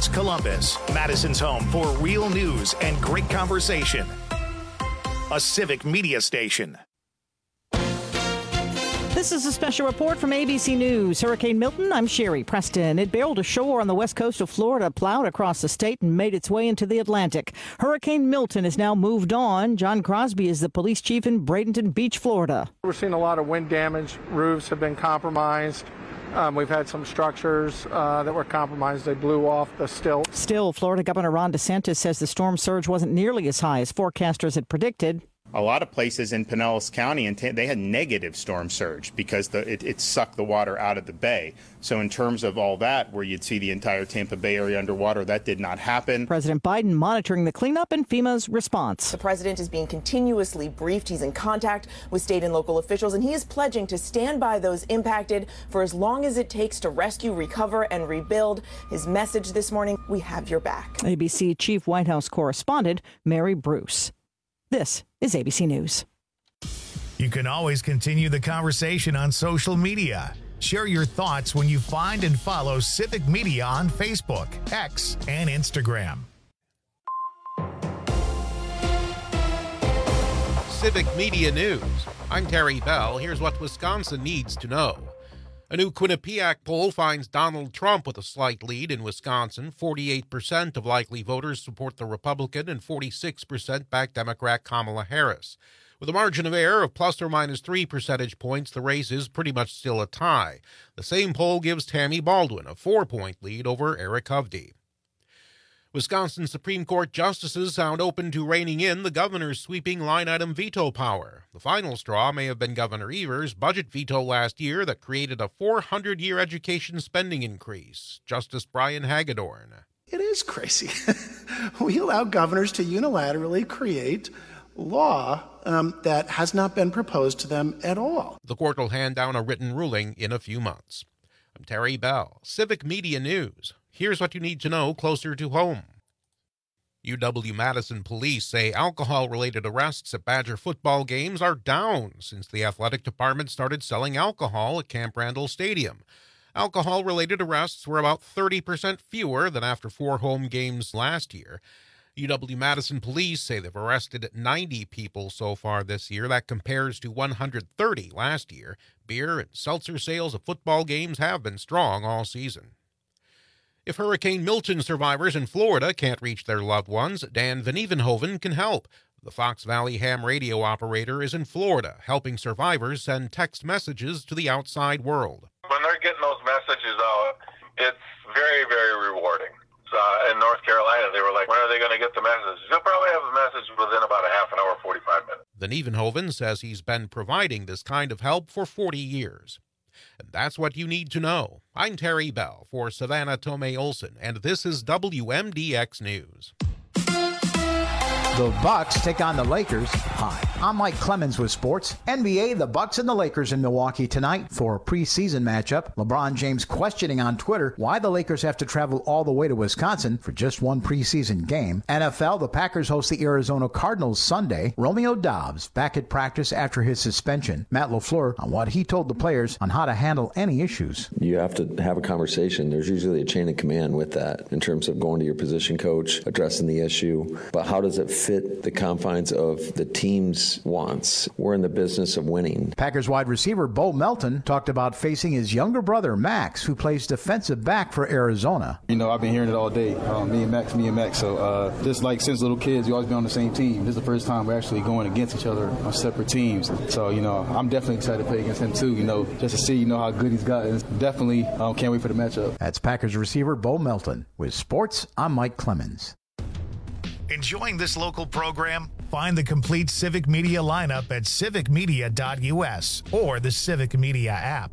Sports Columbus, Madison's home for real news and great conversation. A Civic Media station. This is a special report from ABC News. Hurricane Milton, I'm Sherry Preston. It barreled ashore on the west coast of Florida, plowed across the state, and made its way into the Atlantic. Hurricane Milton has now moved on. John Crosby is the police chief in Bradenton Beach, Florida. We're seeing a lot of wind damage. Roofs have been compromised. We've had some structures that were compromised. They blew off the stilt. Still, Florida Governor Ron DeSantis says the storm surge wasn't nearly as high as forecasters had predicted. A lot of places in Pinellas County, they had negative storm surge because it sucked the water out of the bay. So in terms of all that, where you'd see the entire Tampa Bay area underwater, that did not happen. President Biden monitoring the cleanup and FEMA's response. The president is being continuously briefed. He's in contact with state and local officials, and he is pledging to stand by those impacted for as long as it takes to rescue, recover, and rebuild. His message this morning: we have your back. ABC Chief White House Correspondent Mary Bruce. This is ABC News. You can always continue the conversation on social media. Share your thoughts when you find and follow Civic Media on Facebook, X, and Instagram. Civic Media News. I'm Terry Bell. Here's what Wisconsin needs to know. A new Quinnipiac poll finds Donald Trump with a slight lead in Wisconsin. 48% of likely voters support the Republican and 46% back Democrat Kamala Harris. With a margin of error of plus or minus 3 percentage points, the race is pretty much still a tie. The same poll gives Tammy Baldwin a 4-point lead over Eric Hovde. Wisconsin Supreme Court justices sound open to reining in the governor's sweeping line-item veto power. The final straw may have been Governor Evers' budget veto last year that created a 400-year education spending increase. Justice Brian Hagedorn. It is crazy. We allow governors to unilaterally create law that has not been proposed to them at all. The court will hand down a written ruling in a few months. I'm Terry Bell, Civic Media News. Here's what you need to know closer to home. UW-Madison police say alcohol-related arrests at Badger football games are down since the athletic department started selling alcohol at Camp Randall Stadium. Alcohol-related arrests were about 30% fewer than after 4 home games last year. UW-Madison police say they've arrested 90 people so far this year. That compares to 130 last year. Beer and seltzer sales at football games have been strong all season. If Hurricane Milton survivors in Florida can't reach their loved ones, Dan Van Evenhoven can help. The Fox Valley ham radio operator is in Florida, helping survivors send text messages to the outside world. When they're getting those messages out, it's very, very rewarding. In North Carolina, they were like, when are they going to get the message? They'll probably have the message within about a half an hour, 45 minutes. Van Evenhoven says he's been providing this kind of help for 40 years. And that's what you need to know. I'm Terry Bell for Savannah Tomei Olson, and this is WMDX News. The Bucks take on the Lakers. Hi, I'm Mike Clemens with sports. NBA, the Bucks and the Lakers in Milwaukee tonight for a preseason matchup. LeBron James questioning on Twitter why the Lakers have to travel all the way to Wisconsin for just one preseason game. NFL, the Packers host the Arizona Cardinals Sunday. Romeo Dobbs back at practice after his suspension. Matt LaFleur on what he told the players on how to handle any issues. You have to have a conversation. There's usually a chain of command with that in terms of going to your position coach, addressing the issue. But how does it fit the confines of the team's wants? We're in the business of winning. Packers wide receiver Bo Melton talked about facing his younger brother Max, who plays defensive back for Arizona. You know, I've been hearing it all day. Me and Max. So just like since little kids, we always been on the same team. This is the first time we're actually going against each other on separate teams. So, you know, I'm definitely excited to play against him too, you know, just to see, you know, how good he's gotten. Definitely can't wait for the matchup. That's Packers receiver Bo Melton. With sports, I'm Mike Clemens. Enjoying this local program? Find the complete Civic Media lineup at civicmedia.us or the Civic Media app.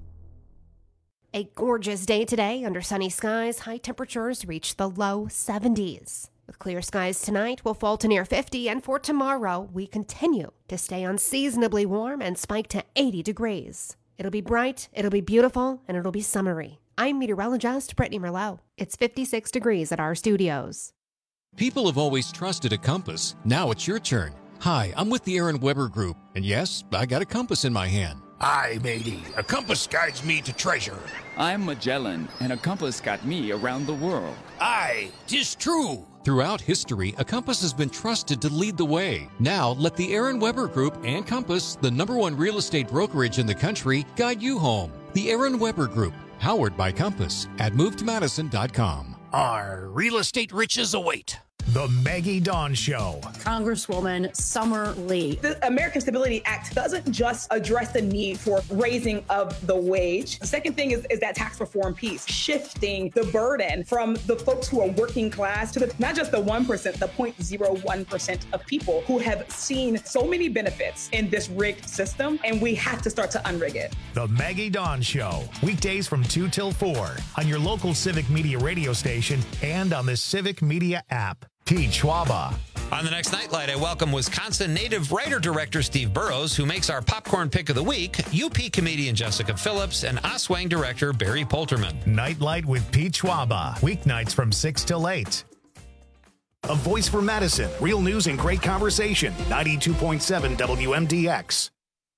A gorgeous day today under sunny skies. High temperatures reach the low 70s. With clear skies tonight, we'll fall to near 50, and for tomorrow, we continue to stay unseasonably warm and spike to 80 degrees. It'll be bright, it'll be beautiful, and it'll be summery. I'm meteorologist Brittany Merlot. It's 56 degrees at our studios. People have always trusted a compass. Now it's your turn. Hi, I'm with the Aaron Weber Group, and yes, I got a compass in my hand. Aye, matey. A compass guides me to treasure. I'm Magellan, and a compass got me around the world. Aye, 'tis true. Throughout history, a compass has been trusted to lead the way. Now, let the Aaron Weber Group and Compass, the #1 real estate brokerage in the country, guide you home. The Aaron Weber Group, powered by Compass, at MoveToMadison.com. Our real estate riches await. The Maggie Dawn Show. Congresswoman Summer Lee. The American Stability Act doesn't just address the need for raising of the wage. The second thing is that tax reform piece, shifting the burden from the folks who are working class to not just the 1%, the 0.01% of people who have seen so many benefits in this rigged system, and we have to start to unrig it. The Maggie Dawn Show, weekdays from 2 till 4 on your local Civic Media radio station and on the Civic Media app. Pete Schwaba. On the next Nightlight, I welcome Wisconsin native writer-director Steve Burrows, who makes our popcorn pick of the week, UP comedian Jessica Phillips, and Oswang director Barry Polterman. Nightlight with Pete Schwaba, weeknights from 6 till 8. A voice for Madison, real news and great conversation. 92.7 WMDX.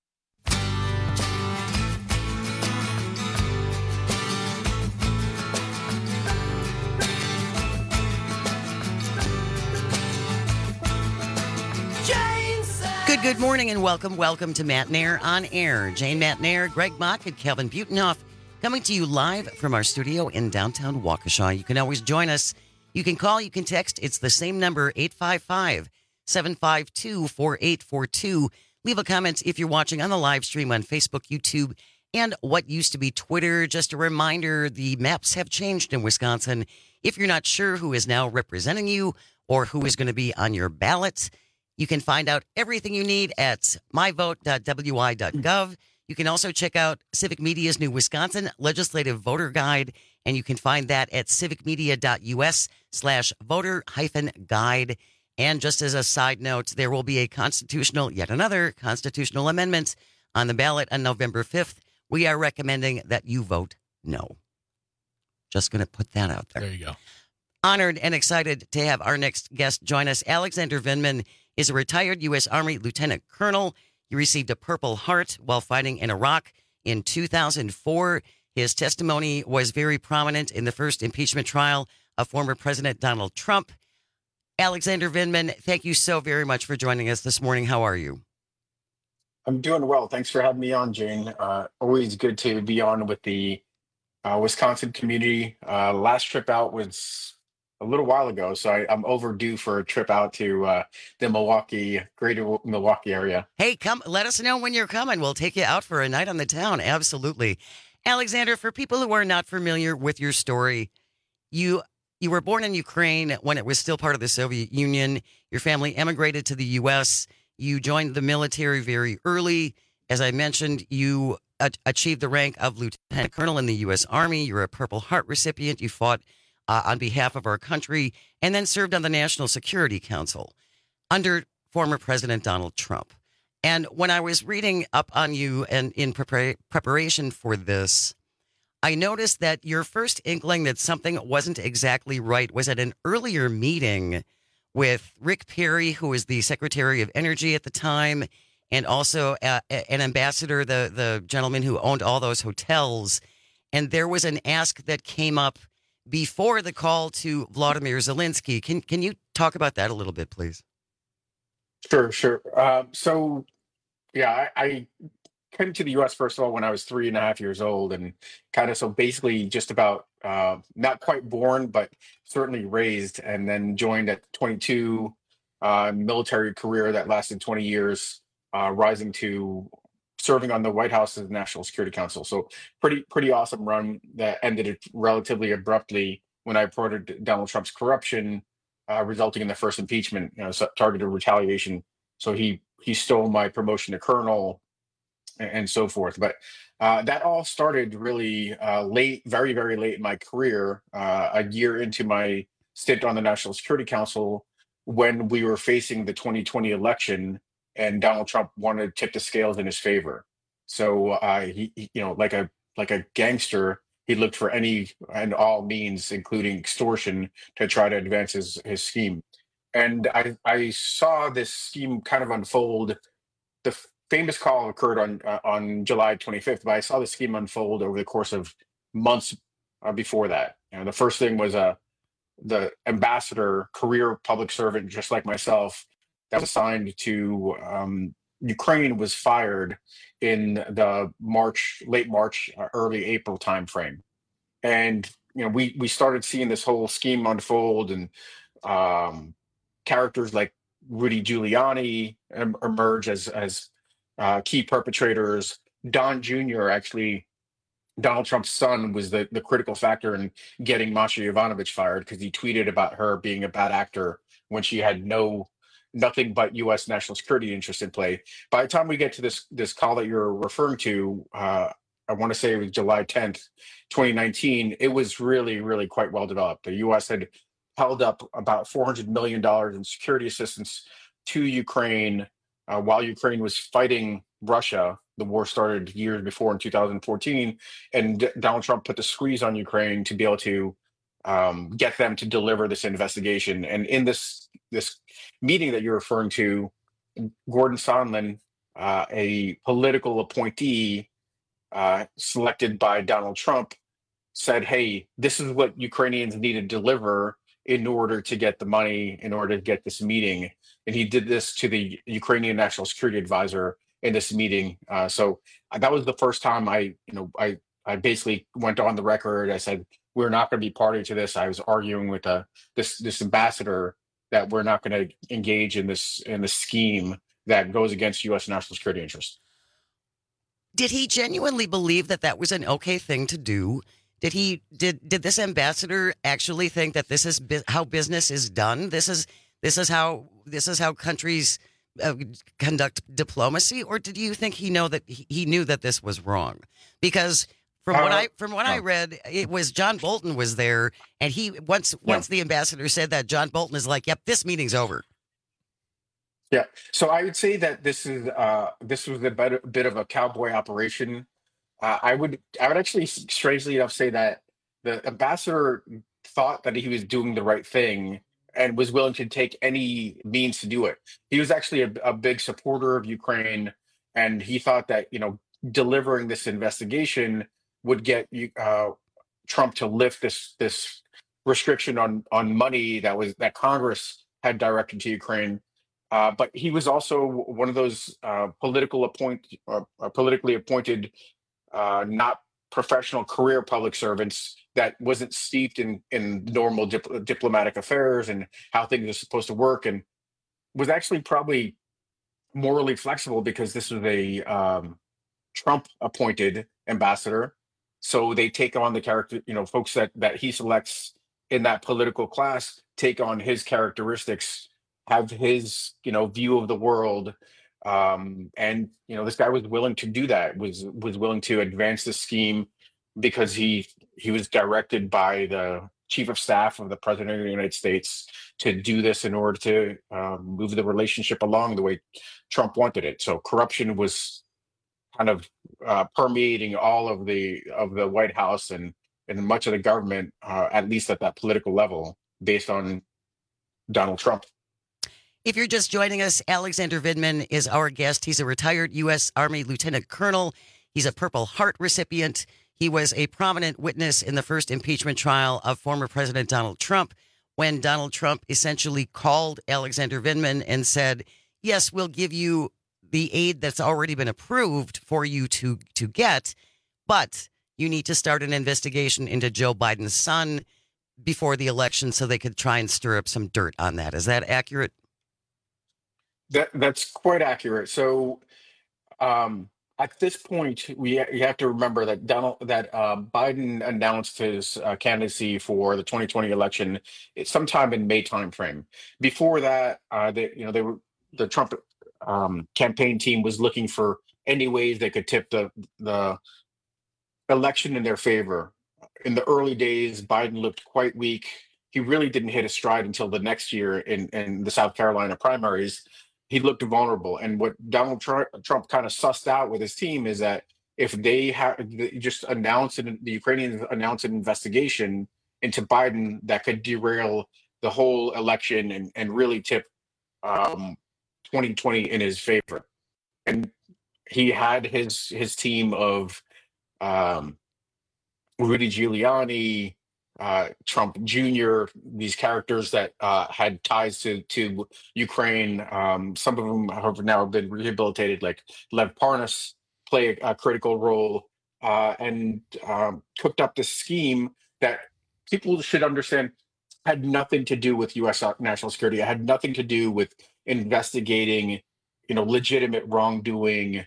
Good morning and welcome to Matt Nair on Air. Jane Matt Nair, Greg Mock, and Kelvin Butenhoff coming to you live from our studio in downtown Waukesha. You can always join us. You can call, you can text. It's the same number, 855-752-4842. Leave a comment if you're watching on the live stream on Facebook, YouTube, and what used to be Twitter. Just a reminder, the maps have changed in Wisconsin. If you're not sure who is now representing you or who is going to be on your ballot, you can find out everything you need at myvote.wi.gov. You can also check out Civic Media's new Wisconsin Legislative Voter Guide, and you can find that at civicmedia.us/voter-guide. And just as a side note, there will be yet another constitutional amendment on the ballot on November 5th. We are recommending that you vote no. Just going to put that out there. There you go. Honored and excited to have our next guest join us. Alexander Vindman is a retired U.S. Army lieutenant colonel. He received a Purple Heart while fighting in Iraq in 2004. His testimony was very prominent in the first impeachment trial of former President Donald Trump. Alexander Vindman, thank you so very much for joining us this morning. How are you? I'm doing well. Thanks for having me on, Jane. Always good to be on with the Wisconsin community. Last trip out was a little while ago, so I'm overdue for a trip out to the greater Milwaukee area. Hey, come, let us know when you're coming. We'll take you out for a night on the town. Absolutely. Alexander, for people who are not familiar with your story, you were born in Ukraine when it was still part of the Soviet Union. Your family emigrated to the U.S. You joined the military very early. As I mentioned, you achieved the rank of lieutenant colonel in the U.S. Army. You're a Purple Heart recipient. You fought on behalf of our country, and then served on the National Security Council under former President Donald Trump. And when I was reading up on you and in preparation for this, I noticed that your first inkling that something wasn't exactly right was at an earlier meeting with Rick Perry, who was the Secretary of Energy at the time, and also an ambassador, the gentleman who owned all those hotels. And there was an ask that came up before the call to Vladimir Zelensky. Can you talk about that a little bit, please? Sure. So, yeah, I came to the U.S. first of all when I was 3.5 years old, and so basically just about not quite born, but certainly raised, and then joined at 22, military career that lasted 20 years, rising to serving on the White House's National Security Council. So pretty awesome run that ended relatively abruptly when I reported Donald Trump's corruption, resulting in the first impeachment, targeted retaliation. So he stole my promotion to colonel and so forth. But that all started really late, very, very late in my career, a year into my stint on the National Security Council, when we were facing the 2020 election and Donald Trump wanted to tip the scales in his favor. So he like a gangster, he looked for any and all means, including extortion, to try to advance his scheme. And I saw this scheme kind of unfold the famous call occurred on July 25th, but I saw the scheme unfold over the course of months before that. The first thing was the ambassador, career public servant, just like myself, that was assigned to Ukraine was fired in the late March, early April timeframe, and we started seeing this whole scheme unfold, and characters like Rudy Giuliani emerge as key perpetrators. Don Jr., actually, Donald Trump's son, was the critical factor in getting Masha Yovanovitch fired because he tweeted about her being a bad actor when she had nothing but U.S. national security interest in play. By the time we get to this call that you're referring to, I want to say it was July 10th, 2019, it was really, really quite well developed. The U.S. had held up about $400 million in security assistance to Ukraine while Ukraine was fighting Russia. The war started years before in 2014, and Donald Trump put the squeeze on Ukraine to be able to get them to deliver this investigation. And in this meeting that you're referring to, Gordon Sondland, a political appointee selected by Donald Trump, said, hey, this is what Ukrainians need to deliver in order to get the money, in order to get this meeting. And he did this to the Ukrainian National Security Advisor in this meeting. So that was the first time I basically went on the record. I said, we're not going to be party to this. I was arguing with this ambassador that we're not going to engage in this scheme that goes against U.S. national security interests. Did he genuinely believe that was an okay thing to do? Did this ambassador actually think that this is how business is done? This is how countries conduct diplomacy, or did you think he knew that this was wrong? Because from what I read, it was John Bolton was there, and once the ambassador said that, John Bolton is like, "Yep, this meeting's over." Yeah, so I would say that this was a bit of a cowboy operation. I would actually, strangely enough, say that the ambassador thought that he was doing the right thing and was willing to take any means to do it. He was actually a big supporter of Ukraine, and he thought that delivering this investigation would get Trump to lift this restriction on money that Congress had directed to Ukraine. But he was also one of those politically appointed, not professional career public servants that wasn't steeped in normal diplomatic affairs and how things are supposed to work, and was actually probably morally flexible because this was a Trump appointed ambassador. So they take on the character, folks that he selects in that political class take on his characteristics, have his view of the world, and this guy was willing to do that, was willing to advance the scheme because he was directed by the chief of staff of the president of the United States to do this in order to move the relationship along the way Trump wanted it. So corruption was kind of permeating all of the White House and much of the government, at least at that political level, based on Donald Trump. If you're just joining us, Alexander Vindman is our guest. He's a retired U.S. Army Lieutenant Colonel. He's a Purple Heart recipient. He was a prominent witness in the first impeachment trial of former President Donald Trump, when Donald Trump essentially called Alexander Vindman and said, yes, we'll give you the aid that's already been approved for you to get, but you need to start an investigation into Joe Biden's son before the election so they could try and stir up some dirt on that. Is that accurate? That's quite accurate. So at this point, you have to remember that Biden announced his candidacy for the 2020 election sometime in May timeframe. Before that, the Trump campaign team was looking for any ways they could tip the election in their favor. In the early days, Biden looked quite weak. He really didn't hit a stride until the next year in the South Carolina primaries. He looked vulnerable. And what Donald Trump kind of sussed out with his team is that if they just the Ukrainians announce an investigation into Biden, that could derail the whole election and really tip 2020 in his favor. And he had his team of Rudy Giuliani, Trump Jr., these characters that had ties to Ukraine. Some of them have now been rehabilitated, like Lev Parnas play a critical role, and cooked up this scheme that people should understand had nothing to do with U.S. national security. It had nothing to do with investigating, legitimate wrongdoing,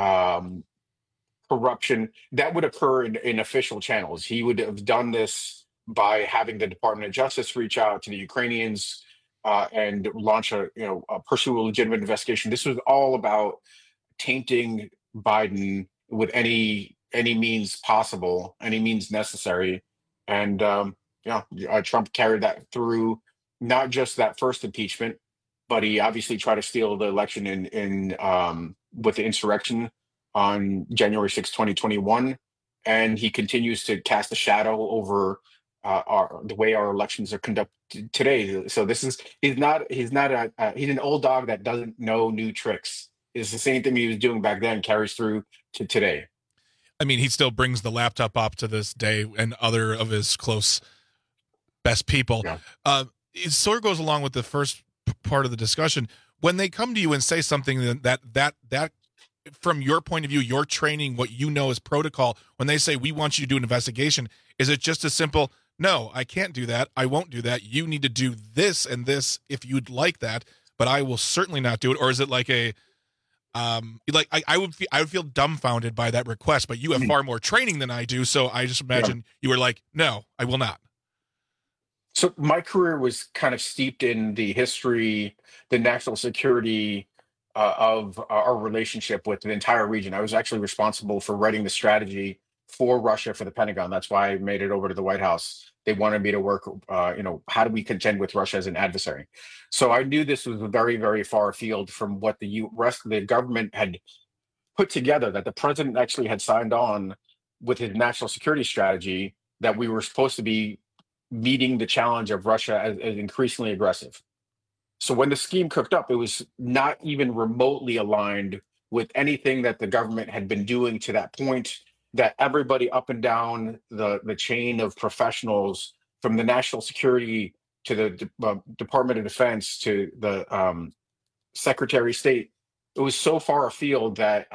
corruption that would occur in official channels. He would have done this by having the Department of Justice reach out to the Ukrainians and launch pursue a legitimate investigation. This was all about tainting Biden with any means possible, any means necessary, and Trump carried that through. Not just that first impeachment, but he obviously tried to steal the election in with the insurrection on January 6, 2021, and he continues to cast a shadow over the way our elections are conducted today. So he's an old dog that doesn't know new tricks. It's the same thing he was doing back then carries through to today. I mean, he still brings the laptop up to this day, and other of his close best people. Yeah. It sort of goes along with the first part of the discussion. When they come to you and say something that from your point of view, your training, what you know is protocol, when they say, we want you to do an investigation, is it just as simple, no, I can't do that, I won't do that, you need to do this and this if you'd like that, but I will certainly not do it? Or is it like a I would feel dumbfounded by that request, but you have far more training than I do, so I just imagine you were like, no, I will not. So my career was kind of steeped in the history, the national security of our relationship with the entire region. I was actually responsible for writing the strategy for Russia for the Pentagon. That's why I made it over to the White House. They wanted me to work, how do we contend with Russia as an adversary? So I knew this was very, very far afield from what the rest of the government had put together, that the president actually had signed on with his national security strategy, that we were supposed to be meeting the challenge of Russia as increasingly aggressive. So when the scheme cooked up, it was not even remotely aligned with anything that the government had been doing to that point, that everybody up and down the chain of professionals, from the national security to the Department of Defense to the Secretary of State, it was so far afield that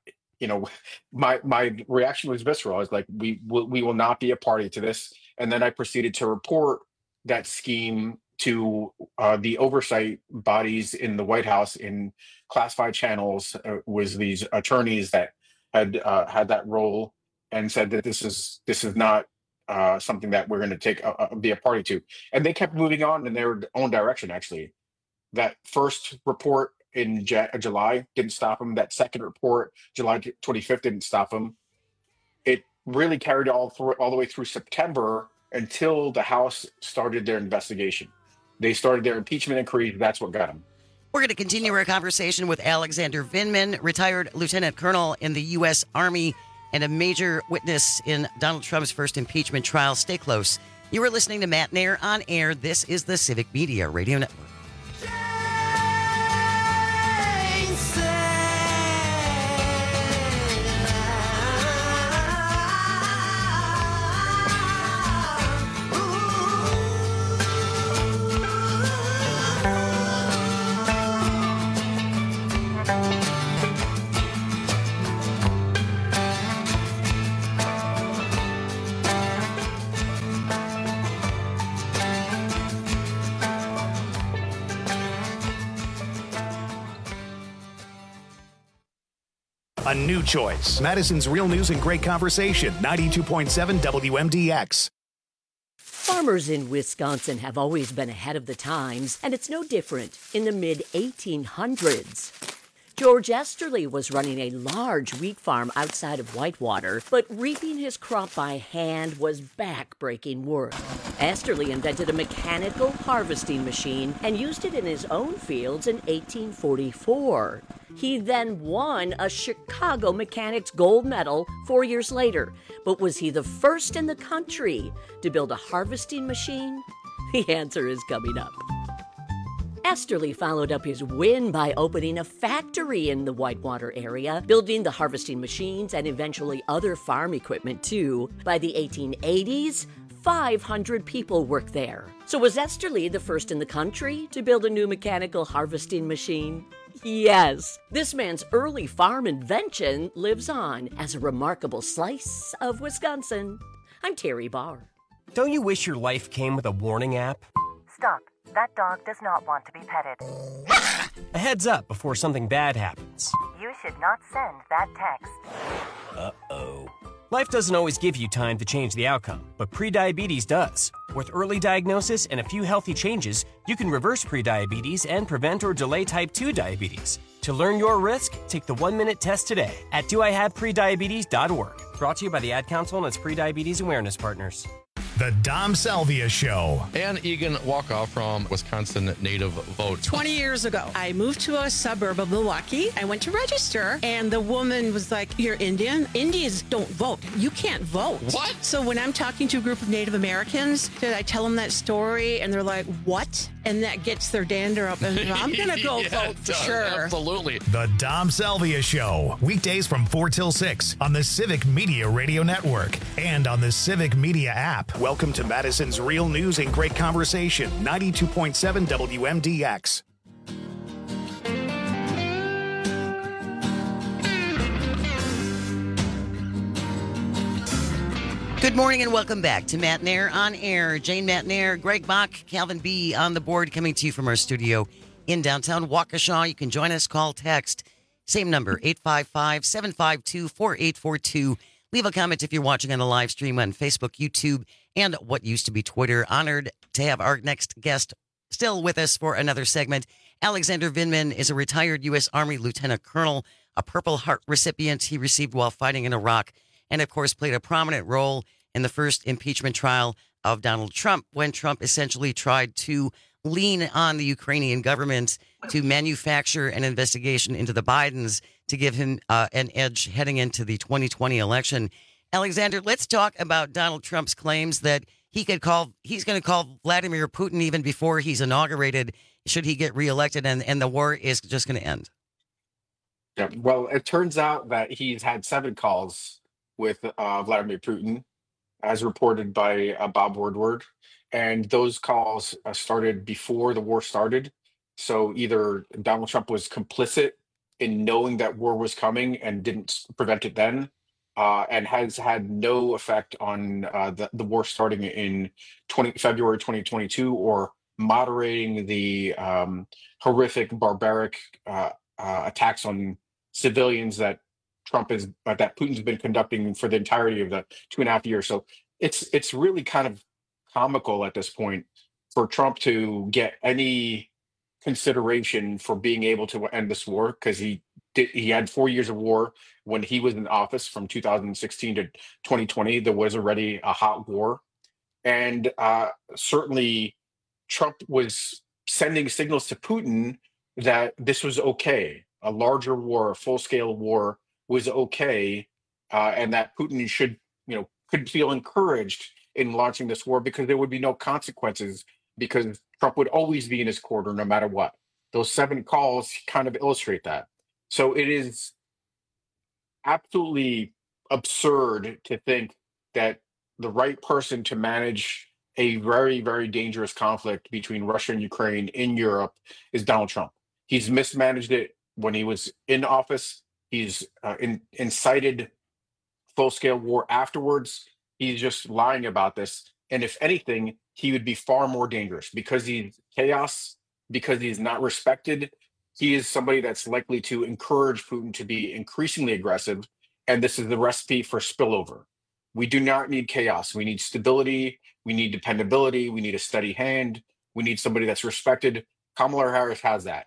my reaction was visceral. I was like, we will not be a party to this. And then I proceeded to report that scheme to the oversight bodies in the White House in classified channels. Was these attorneys that had had that role, and said that this is not something that we're going to be a party to. And they kept moving on in their own direction. Actually, that first report in July didn't stop them. That second report, July 25th, didn't stop them. It really carried all the way through September until the House started their investigation. They started their impeachment inquiry. That's what got them. We're going to continue our conversation with Alexander Vindman, retired lieutenant colonel in the U.S. Army and a major witness in Donald Trump's first impeachment trial. Stay close. You are listening to Matt Nair on Air. This is the Civic Media Radio Network. A new choice. Madison's Real News and Great Conversation, 92.7 WMDX. Farmers in Wisconsin have always been ahead of the times, and it's no different in the mid-1800s. George Esterly was running a large wheat farm outside of Whitewater, but reaping his crop by hand was back-breaking work. Esterly invented a mechanical harvesting machine and used it in his own fields in 1844. He then won a Chicago Mechanics Gold Medal 4 years later. But was he the first in the country to build a harvesting machine? The answer is coming up. Esterly followed up his win by opening a factory in the Whitewater area, building the harvesting machines and eventually other farm equipment too. By the 1880s, 500 people worked there. So was Esterly the first in the country to build a new mechanical harvesting machine? Yes. This man's early farm invention lives on as a remarkable slice of Wisconsin. I'm Terry Barr. Don't you wish your life came with a warning app? Stop. That dog does not want to be petted. A heads up before something bad happens. You should not send that text. Uh-oh. Life doesn't always give you time to change the outcome, but prediabetes does. With early diagnosis and a few healthy changes, you can reverse prediabetes and prevent or delay type 2 diabetes. To learn your risk, take the 1-minute test today at doihaveprediabetes.org. Brought to you by the Ad Council and its prediabetes awareness partners. The Dom Salvia Show. Ann Egan Walkoff from Wisconsin Native Vote. 20 years ago, I moved to a suburb of Milwaukee. I went to register, and the woman was like, "You're Indian? Indians don't vote. You can't vote." What? So when I'm talking to a group of Native Americans, I tell them that story, and they're like, "What?" And that gets their dander up, and I'm going to go vote for sure. Absolutely. The Dom Salvia Show. Weekdays from 4 till 6 on the Civic Media Radio Network and on the Civic Media app. Welcome to Madison's Real News and Great Conversation, 92.7 WMDX. Good morning and welcome back to Matt Nair on Air. Jane Matt Nair, Greg Bach, Calvin B. on the board, coming to you from our studio in downtown Waukesha. You can join us, call, text, same number, 855-752-4842. Leave a comment if you're watching on the live stream on Facebook, YouTube, and what used to be Twitter. Honored to have our next guest still with us for another segment. Alexander Vindman is a retired U.S. Army Lieutenant Colonel, a Purple Heart recipient he received while fighting in Iraq, and of course played a prominent role in the first impeachment trial of Donald Trump, when Trump essentially tried to lean on the Ukrainian government to manufacture an investigation into the Bidens to give him an edge heading into the 2020 election. Alexander, let's talk about Donald Trump's claims that he's going to call Vladimir Putin even before he's inaugurated, should he get reelected, and the war is just going to end. Yeah, well, it turns out that he's had 7 calls with Vladimir Putin, as reported by Bob Woodward. And those calls started before the war started. So either Donald Trump was complicit in knowing that war was coming and didn't prevent it then, and has had no effect on the war starting in February 2022, or moderating the horrific, barbaric attacks on civilians that Putin's been conducting for the entirety of the 2.5 years. So it's really kind of comical at this point for Trump to get any consideration for being able to end this war, because he had 4 years of war when he was in office from 2016 to 2020. There was already a hot war, and certainly Trump was sending signals to Putin that this was okay. A larger war, a full-scale war, was okay, and that Putin could feel encouraged in launching this war, because there would be no consequences, because Trump would always be in his corner no matter what. Those 7 calls kind of illustrate that. So it is absolutely absurd to think that the right person to manage a very, very dangerous conflict between Russia and Ukraine in Europe is Donald Trump. He's mismanaged it when he was in office. He's incited full-scale war afterwards. He's just lying about this. And if anything, he would be far more dangerous, because he's chaos, because he's not respected. He is somebody that's likely to encourage Putin to be increasingly aggressive. And this is the recipe for spillover. We do not need chaos. We need stability. We need dependability. We need a steady hand. We need somebody that's respected. Kamala Harris has that.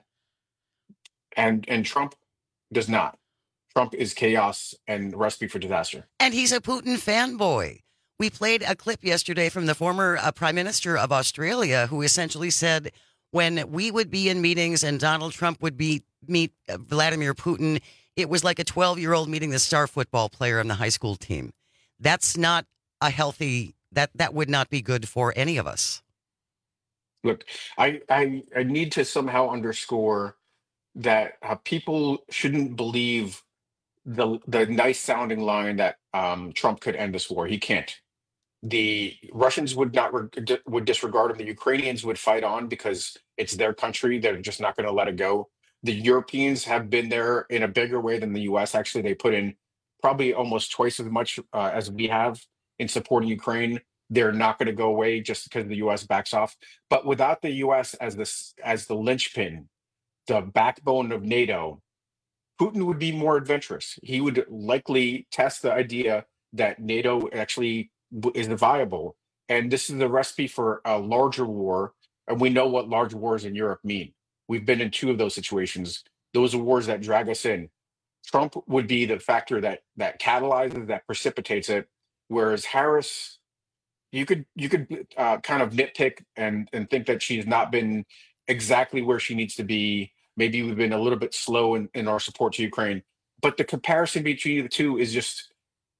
And Trump does not. Trump is chaos and recipe for disaster. And he's a Putin fanboy. We played a clip yesterday from the former Prime Minister of Australia, who essentially said when we would be in meetings and Donald Trump would meet Vladimir Putin, it was like a 12-year-old meeting the star football player on the high school team. That's not a healthy, that would not be good for any of us. Look, I need to somehow underscore that people shouldn't believe the nice sounding line that Trump could end this war. He can't. The Russians would not would disregard him. The Ukrainians would fight on because it's their country. They're just not going to let it go. The Europeans have been there in a bigger way than the U.S. Actually, they put in probably almost twice as much as we have in supporting Ukraine. They're not going to go away just because the U.S. backs off. But without the U.S. as the linchpin, the backbone of NATO, Putin would be more adventurous. He would likely test the idea that NATO actually is viable. And this is the recipe for a larger war. And we know what large wars in Europe mean. We've been in 2 of those situations. Those are wars that drag us in. Trump would be the factor that catalyzes, that precipitates it. Whereas Harris, you could kind of nitpick and think that she's not been exactly where she needs to be. Maybe we've been a little bit slow in our support to Ukraine. But the comparison between the two is just,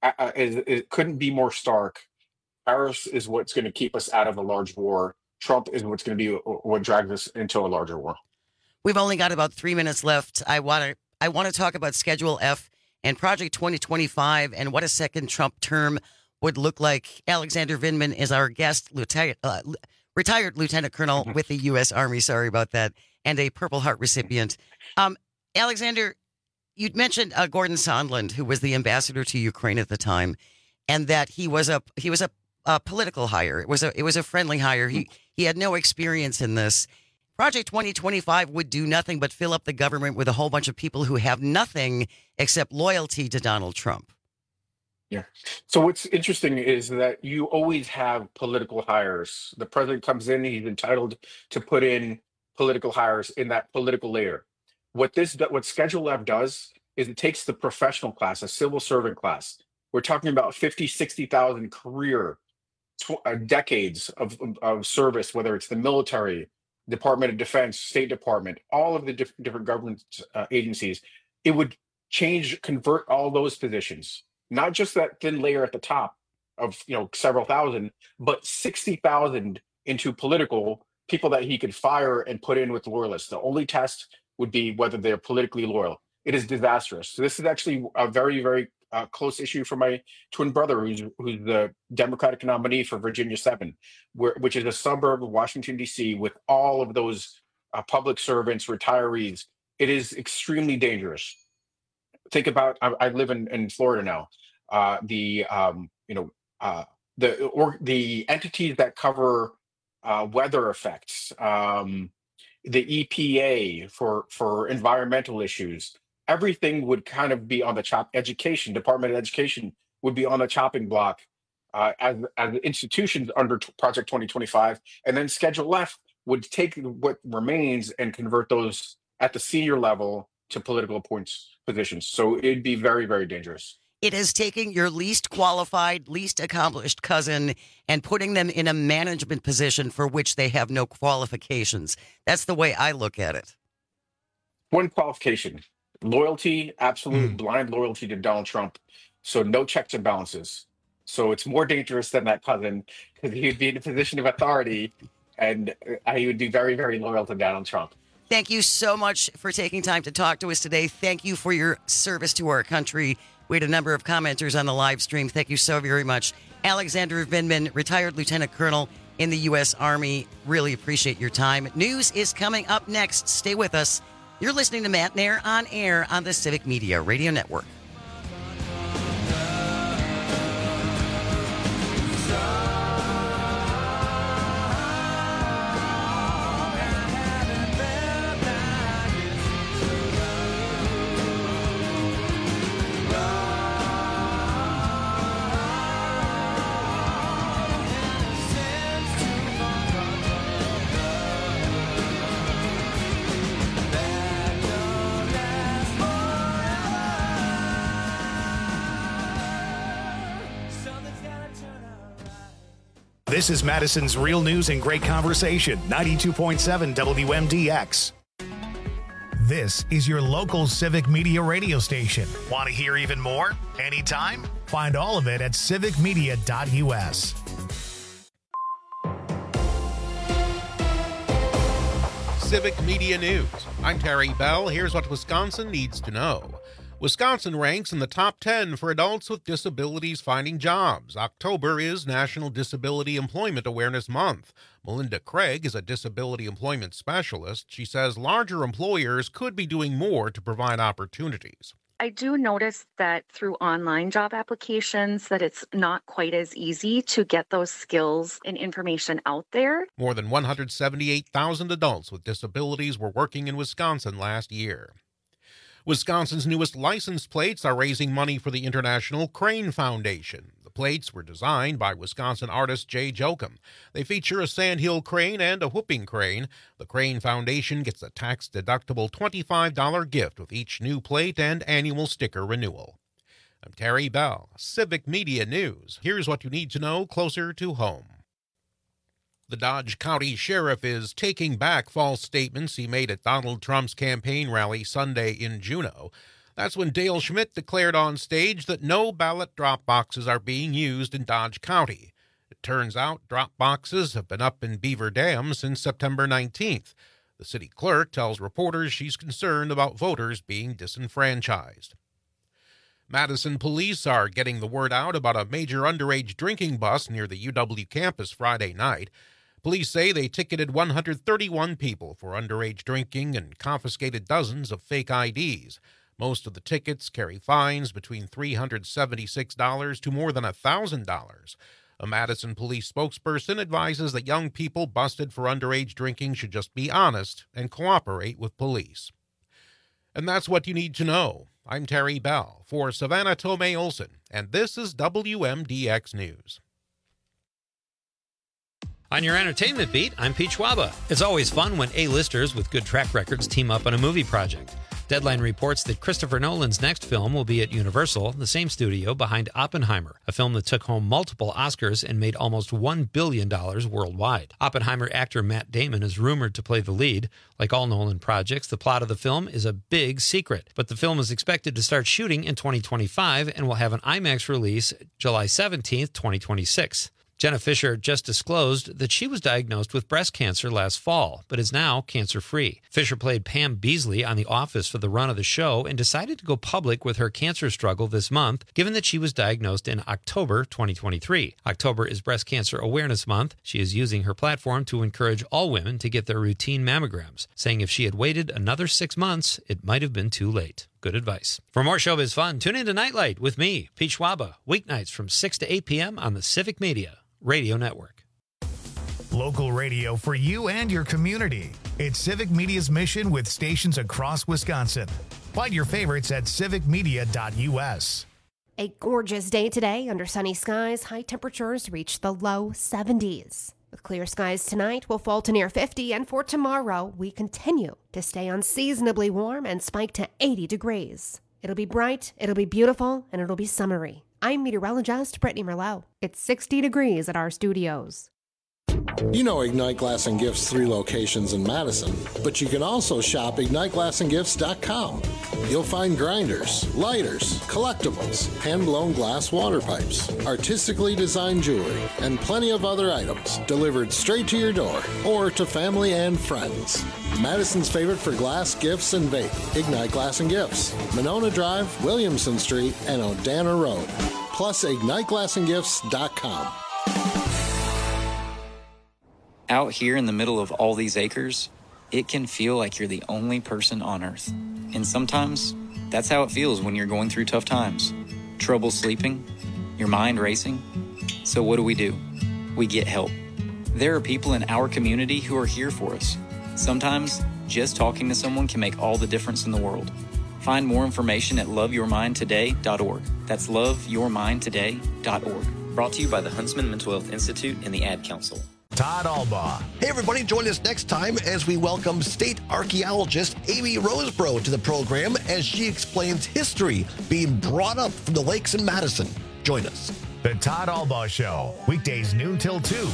it couldn't be more stark. Harris is what's going to keep us out of a large war. Trump is what's going to be what drags us into a larger war. We've only got about 3 minutes left. I want to talk about Schedule F and Project 2025 and what a second Trump term would look like. Alexander Vindman is our guest, retired lieutenant colonel with the U.S. Army. Sorry about that. And a Purple Heart recipient. Alexander, you'd mentioned Gordon Sondland, who was the ambassador to Ukraine at the time, and that he was a political hire. It was a friendly hire. He had no experience in this. Project 2025 would do nothing but fill up the government with a whole bunch of people who have nothing except loyalty to Donald Trump. Yeah. So what's interesting is that you always have political hires. The president comes in, he's entitled to put in political hires in that political layer. What Schedule F does is it takes the professional class, a civil servant class. We're talking about 50, 60,000 career, decades of service, whether it's the military, Department of Defense, State Department, all of the different government agencies. It would convert all those positions, not just that thin layer at the top of several thousand, but 60,000 into political people that he could fire and put in with loyalists. The only test would be whether they're politically loyal. It is disastrous. So this is actually a very, very close issue for my twin brother, who's the Democratic nominee for Virginia 7, which is a suburb of Washington, D.C., with all of those public servants, retirees. It is extremely dangerous. Think about, I live in Florida now. The entities that cover weather effects, the EPA for environmental issues, everything would kind of be on the Department of Education would be on the chopping block as institutions under Project 2025. And then Schedule F would take what remains and convert those at the senior level to political positions. So it'd be very, very dangerous. It is taking your least qualified, least accomplished cousin and putting them in a management position for which they have no qualifications. That's the way I look at it. One qualification: loyalty, absolute blind loyalty to Donald Trump. So no checks and balances. So it's more dangerous than that cousin because he would be in a position of authority and he would be very, very loyal to Donald Trump. Thank you so much for taking time to talk to us today. Thank you for your service to our country. We had a number of commenters on the live stream. Thank you so very much. Alexander Vindman, retired lieutenant colonel in the U.S. Army. Really appreciate your time. News is coming up next. Stay with us. You're listening to Matt Nair on air on the Civic Media Radio Network. This is Madison's Real News and Great Conversation, 92.7 WMDX. This is your local Civic Media radio station. Want to hear even more? Anytime? Find all of it at civicmedia.us. Civic Media News. I'm Terry Bell. Here's what Wisconsin needs to know. Wisconsin ranks in the top 10 for adults with disabilities finding jobs. October is National Disability Employment Awareness Month. Melinda Craig is a disability employment specialist. She says larger employers could be doing more to provide opportunities. I do notice that through online job applications that it's not quite as easy to get those skills and information out there. More than 178,000 adults with disabilities were working in Wisconsin last year. Wisconsin's newest license plates are raising money for the International Crane Foundation. The plates were designed by Wisconsin artist Jay Jokum. They feature a sandhill crane and a whooping crane. The Crane Foundation gets a tax-deductible $25 gift with each new plate and annual sticker renewal. I'm Terry Bell, Civic Media News. Here's what you need to know closer to home. The Dodge County Sheriff is taking back false statements he made at Donald Trump's campaign rally Sunday in Juneau. That's when Dale Schmidt declared on stage that no ballot drop boxes are being used in Dodge County. It turns out drop boxes have been up in Beaver Dam since September 19th. The city clerk tells reporters she's concerned about voters being disenfranchised. Madison police are getting the word out about a major underage drinking bus near the UW campus Friday night. Police say they ticketed 131 people for underage drinking and confiscated dozens of fake IDs. Most of the tickets carry fines between $376 to more than $1,000. A Madison police spokesperson advises that young people busted for underage drinking should just be honest and cooperate with police. And that's what you need to know. I'm Terry Bell for Savannah Tomei Olson, and this is WMDX News. On your entertainment beat, I'm Pete Schwaba. It's always fun when A-listers with good track records team up on a movie project. Deadline reports that Christopher Nolan's next film will be at Universal, the same studio behind Oppenheimer, a film that took home multiple Oscars and made almost $1 billion worldwide. Oppenheimer actor Matt Damon is rumored to play the lead. Like all Nolan projects, the plot of the film is a big secret, but the film is expected to start shooting in 2025 and will have an IMAX release July 17th, 2026. Jenna Fisher just disclosed that she was diagnosed with breast cancer last fall, but is now cancer-free. Fisher played Pam Beasley on The Office for the run of the show and decided to go public with her cancer struggle this month, given that she was diagnosed in October 2023. October is Breast Cancer Awareness Month. She is using her platform to encourage all women to get their routine mammograms, saying if she had waited another 6 months, it might have been too late. Good advice. For more showbiz fun, tune in to Nightlight with me, Pete Schwaba, weeknights from 6 to 8 p.m. on the Civic Media Radio Network. Local radio for you and your community. It's Civic Media's mission with stations across Wisconsin. Find your favorites at civicmedia.us. A gorgeous day today under sunny skies. High temperatures reach the low 70s. With clear skies tonight, we'll fall to near 50, and for tomorrow, we continue to stay unseasonably warm and spike to 80 degrees. It'll be bright, it'll be beautiful, and it'll be summery. I'm meteorologist Brittany Merlot. It's 60 degrees at our studios. You know Ignite Glass and Gifts' 3 locations in Madison, but you can also shop IgniteGlassandGifts.com. You'll find grinders, lighters, collectibles, hand-blown glass water pipes, artistically designed jewelry, and plenty of other items delivered straight to your door or to family and friends. Madison's favorite for glass, gifts, and vape, Ignite Glass and Gifts, Monona Drive, Williamson Street, and Odana Road. Plus, IgniteGlassandGifts.com. Out here in the middle of all these acres, it can feel like you're the only person on Earth. And sometimes, that's how it feels when you're going through tough times. Trouble sleeping, your mind racing. So what do? We get help. There are people in our community who are here for us. Sometimes, just talking to someone can make all the difference in the world. Find more information at loveyourmindtoday.org. That's loveyourmindtoday.org. Brought to you by the Huntsman Mental Health Institute and the Ad Council. Todd Albaugh. Hey, everybody, join us next time as we welcome state archaeologist Amy Roseborough to the program as she explains history being brought up from the lakes in Madison. Join us. The Todd Albaugh Show, weekdays noon till 2.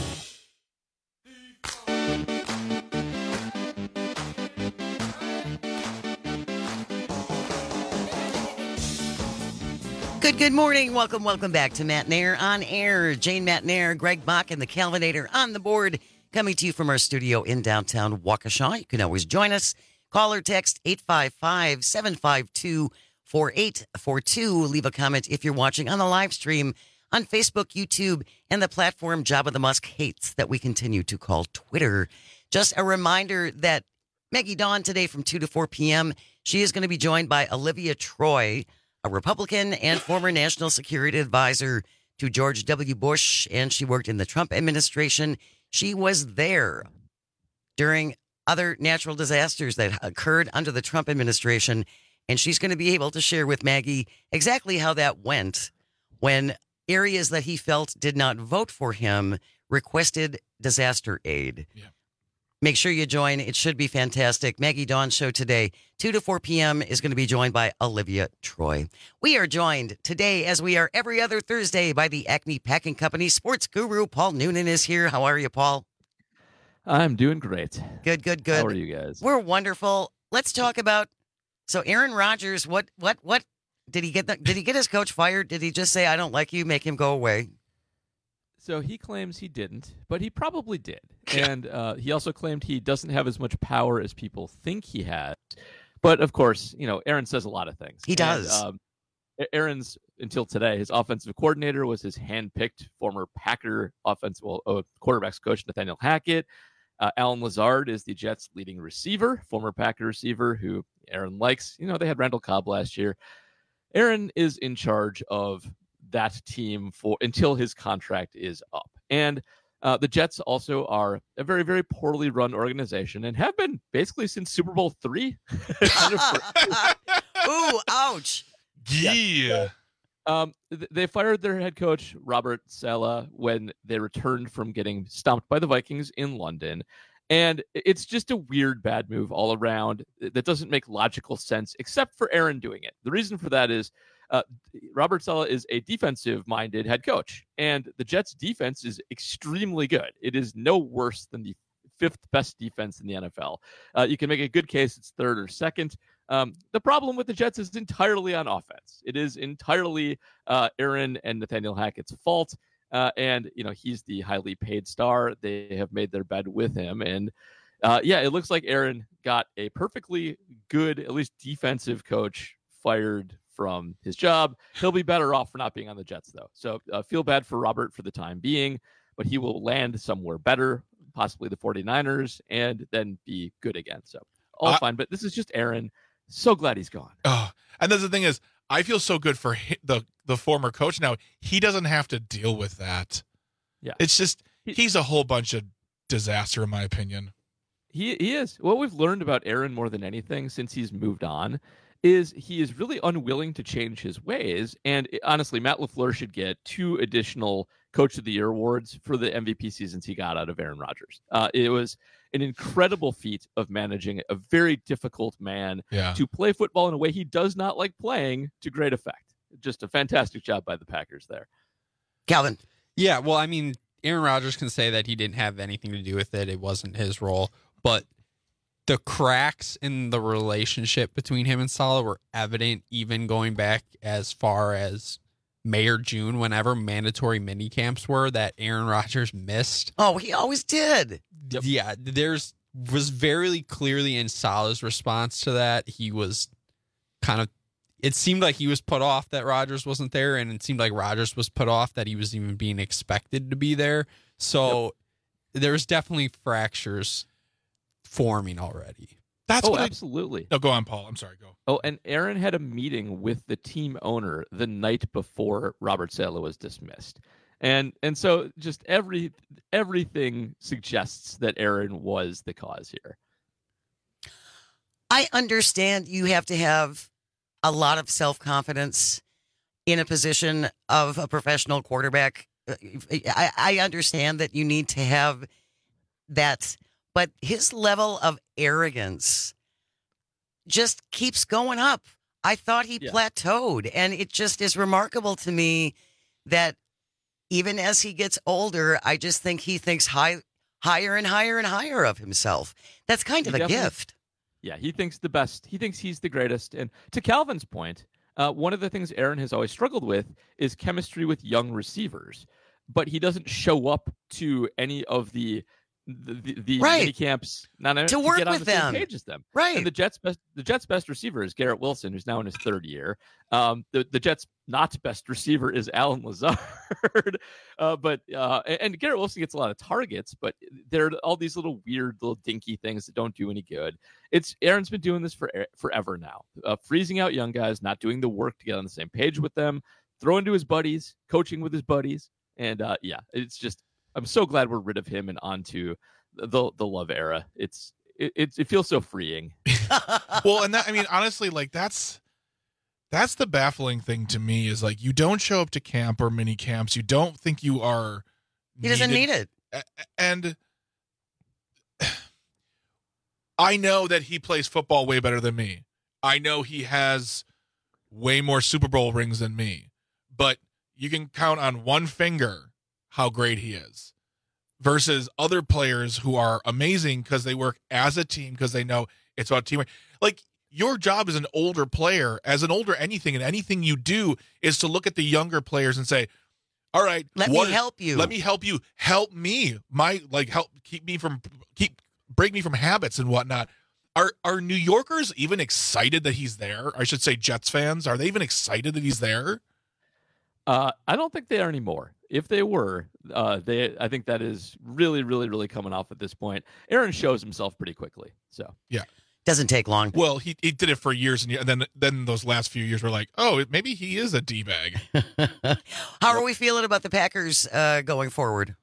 Good morning. Welcome back to Matt Nair on Air. Jane Matt Nair, Greg Bach, and the Calvinator on the board. coming to you from our studio in downtown Waukesha. You can always join us. Call or text 855-752-4842. Leave a comment if you're watching on the live stream on Facebook, YouTube, and the platform Jabba the Musk hates that we continue to call Twitter. Just a reminder that Maggie Dawn today from 2 to 4 p.m., she is going to be joined by Olivia Troy, a Republican and former national security advisor to George W. Bush, and she worked in the Trump administration. She was there during other natural disasters that occurred under the Trump administration, and she's going to be able to share with Maggie exactly how that went when areas that he felt did not vote for him requested disaster aid. Yeah. Make sure you join. It should be fantastic. Maggie Dawn show today, 2 to 4 p.m. is going to be joined by Olivia Troy. We are joined today, as we are every other Thursday, by the Acme Packing Company sports guru. Paul Noonan is here. How are you, Paul? I'm doing great. Good. How are you guys? We're wonderful. Let's talk about, so Aaron Rodgers, what did he get? Did he get his coach fired? Did he just say, I don't like you, make him go away? So he claims he didn't, but he probably did. And he also claimed he doesn't have as much power as people think he has. But of course, Aaron says a lot of things. He does. Aaron's, until today, his offensive coordinator was his hand-picked former Packer quarterbacks coach, Nathaniel Hackett. Alan Lazard is the Jets' leading receiver, former Packer receiver who Aaron likes. They had Randall Cobb last year. Aaron is in charge of that team until his contract is up. And the Jets also are a very, very poorly run organization and have been basically since Super Bowl III. Ooh, ouch. Yeah. They fired their head coach, Robert Saleh, when they returned from getting stomped by the Vikings in London. And it's just a weird, bad move all around that doesn't make logical sense, except for Aaron doing it. The reason for that is Robert Saleh is a defensive-minded head coach, and the Jets' defense is extremely good. It is no worse than the fifth best defense in the NFL. You can make a good case it's third or second. The problem with the Jets is entirely on offense. It is entirely Aaron and Nathaniel Hackett's fault. And he's the highly paid star. They have made their bed with him. And it looks like Aaron got a perfectly good, at least defensive coach fired from his job. He'll be better off for not being on the Jets, though. So feel bad for Robert for the time being, but he will land somewhere better, possibly the 49ers, and then be good again. So all fine. But this is just Aaron. So glad he's gone. Oh, and that's the thing is, I feel so good for the former coach now. He doesn't have to deal with that. Yeah. It's just, he's a whole bunch of disaster, in my opinion. He is. What we've learned about Aaron more than anything since he's moved on is he is really unwilling to change his ways. And honestly, Matt LaFleur should get 2 additional Coach of the Year awards for the MVP seasons he got out of Aaron Rodgers. It was an incredible feat of managing a very difficult man to play football in a way he does not like playing to great effect. Just a fantastic job by the Packers there. Calvin. Yeah, well, I mean, Aaron Rodgers can say that he didn't have anything to do with it. It wasn't his role. But the cracks in the relationship between him and Saleh were evident even going back as far as May or June, whenever mandatory mini camps were that Aaron Rodgers missed. Oh, he always did. Yep. Yeah, was very clearly in Saleh's response to that. He was it seemed like he was put off that Rodgers wasn't there, and it seemed like Rodgers was put off that he was even being expected to be there. So there's definitely fractures forming already. That's absolutely. No, go on, Paul. I'm sorry. Go. Oh, and Aaron had a meeting with the team owner the night before Robert Saleh was dismissed. And so just everything suggests that Aaron was the cause here. I understand you have to have a lot of self-confidence in a position of a professional quarterback. I understand that you need to have that, but his level of arrogance just keeps going up. I thought he plateaued, and it just is remarkable to me that even as he gets older, I just think he thinks higher and higher and higher of himself. That's kind of a gift. Yeah, he thinks the best. He thinks he's the greatest. And to Calvin's point, one of the things Aaron has always struggled with is chemistry with young receivers. But he doesn't show up to any of the the Right. mini camps To work get on with the same them. page as them. Right. And the Jets' best receiver is Garrett Wilson, who's now in his third year. The Jets' not best receiver is Alan Lazard. And Garrett Wilson gets a lot of targets, but there are all these little weird, little dinky things that don't do any good. Aaron's been doing this forever now, freezing out young guys, not doing the work to get on the same page with them, throwing to his buddies, coaching with his buddies, and it's just. I'm so glad we're rid of him and onto the Love era. It feels so freeing. Well, and that, I mean, honestly, like that's the baffling thing to me is like you don't show up to camp or mini camps. You don't think you are. He doesn't need it. And I know that he plays football way better than me. I know he has way more Super Bowl rings than me, but you can count on one finger how great he is versus other players who are amazing because they work as a team because they know it's about teamwork. Like your job as an older player, as an older anything, and anything you do is to look at the younger players and say, all right, let me help you. Let me help you. Help me. Break me from habits and whatnot. Are New Yorkers even excited that he's there? I should say Jets fans. Are they even excited that he's there? I don't think they are anymore. If they were, I think that is really, really, really coming off at this point. Aaron shows himself pretty quickly. So yeah, doesn't take long. Well, he did it for years, and then those last few years were like, oh, maybe he is a D-bag. How are we feeling about the Packers going forward?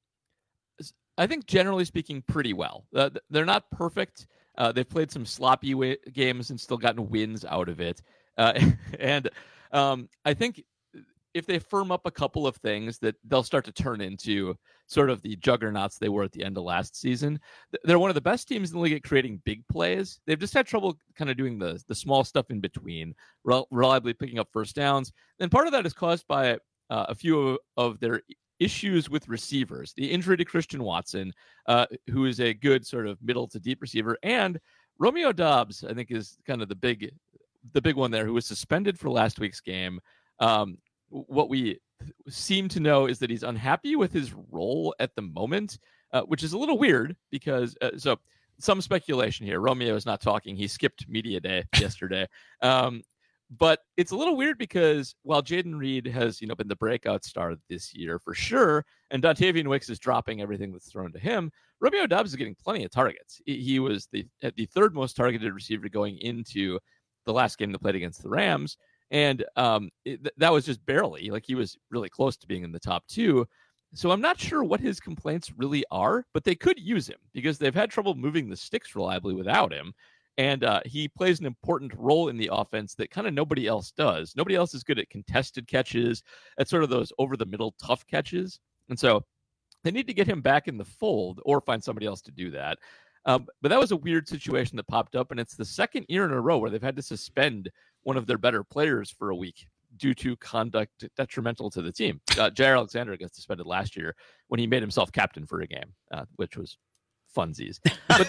I think generally speaking, pretty well. They're not perfect. They've played some sloppy games and still gotten wins out of it. And I think if they firm up a couple of things, that they'll start to turn into sort of the juggernauts they were at the end of last season. They're one of the best teams in the league at creating big plays. They've just had trouble kind of doing the small stuff in between, reliably picking up first downs. And part of that is caused by a few of their issues with receivers. The injury to Christian Watson, who is a good sort of middle to deep receiver, and Romeo Doubs, I think, is kind of the big one there, who was suspended for last week's game. What we seem to know is that he's unhappy with his role at the moment, which is a little weird because so some speculation here. Romeo is not talking. He skipped media day yesterday. But it's a little weird because while Jaden Reed has, been the breakout star this year for sure, and Dontavian Wicks is dropping everything that's thrown to him, Romeo Doubs is getting plenty of targets. He was the third most targeted receiver going into the last game they played against the Rams. And that was just barely, like he was really close to being in the top two. So I'm not sure what his complaints really are, but they could use him because they've had trouble moving the sticks reliably without him. And he plays an important role in the offense that kind of nobody else does. Nobody else is good at contested catches, at sort of those over-the-middle tough catches. And so they need to get him back in the fold or find somebody else to do that. But that was a weird situation that popped up, and it's the second year in a row where they've had to suspend one of their better players for a week due to conduct detrimental to the team. Jair Alexander got suspended last year when he made himself captain for a game, which was funsies. But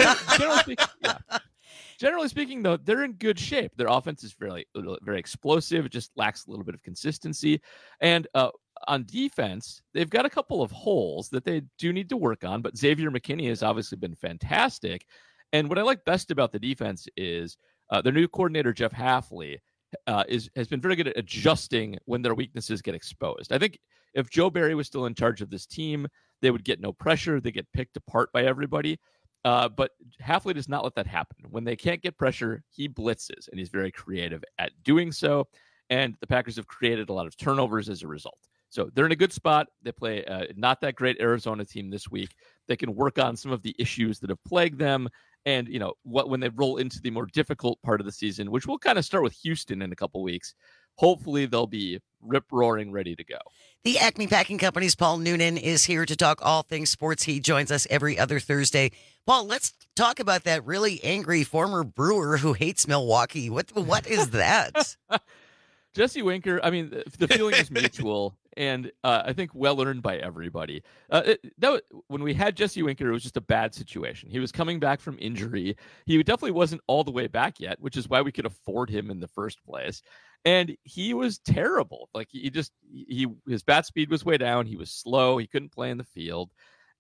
generally speaking, though, they're in good shape. Their offense is very, very explosive. It just lacks a little bit of consistency. And on defense, they've got a couple of holes that they do need to work on, but Xavier McKinney has obviously been fantastic. And what I like best about the defense is their new coordinator, Jeff Hafley, has been very good at adjusting when their weaknesses get exposed. I think if Joe Barry was still in charge of this team, they would get no pressure. They get picked apart by everybody. But Hafley does not let that happen. When they can't get pressure, he blitzes, and he's very creative at doing so. And the Packers have created a lot of turnovers as a result. So they're in a good spot. They play not that great Arizona team this week. They can work on some of the issues that have plagued them. And, when they roll into the more difficult part of the season, which will kind of start with Houston in a couple weeks, hopefully they'll be rip-roaring ready to go. The Acme Packing Company's Paul Noonan is here to talk all things sports. He joins us every other Thursday. Paul, let's talk about that really angry former Brewer who hates Milwaukee. What is that? Jesse Winker, I mean, the feeling is mutual, and I think well earned by everybody. When we had Jesse Winker, it was just a bad situation. He was coming back from injury. He definitely wasn't all the way back yet, which is why we could afford him in the first place. And he was terrible. Like his bat speed was way down. He was slow. He couldn't play in the field.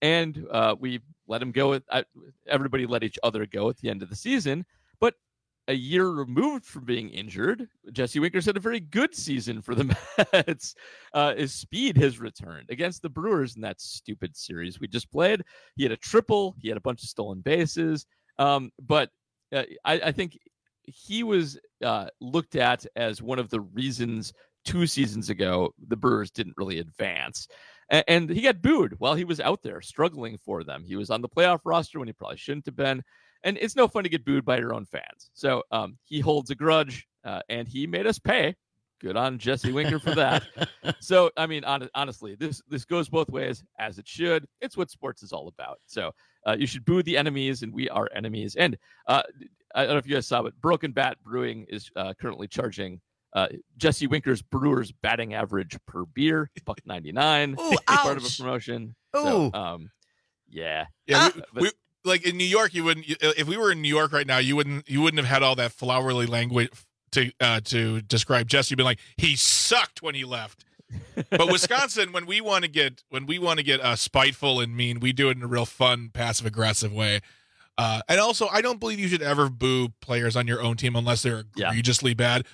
And we let him go. Everybody let each other go at the end of the season. But a year removed from being injured, Jesse Winkers had a very good season for the Mets. His speed has returned against the Brewers in that stupid series we just played. He had a triple. He had a bunch of stolen bases. But I think he was looked at as one of the reasons 2 seasons ago the Brewers didn't really advance. And he got booed while he was out there struggling for them. He was on the playoff roster when he probably shouldn't have been. And it's no fun to get booed by your own fans. So he holds a grudge, and he made us pay. Good on Jesse Winker for that. So, I mean, honestly, this goes both ways, as it should. It's what sports is all about. So you should boo the enemies, and we are enemies. And I don't know if you guys saw, but Broken Bat Brewing is currently charging Jesse Winker's Brewers batting average per beer, $1.99. Part of a promotion. Ooh. So, yeah. We like in New York, you wouldn't. If we were in New York right now, you wouldn't have had all that flowery language to describe Jesse. You'd been like, he sucked when he left. But Wisconsin, when we want to get spiteful and mean, we do it in a real fun, passive aggressive way. And also, I don't believe you should ever boo players on your own team unless they're egregiously bad.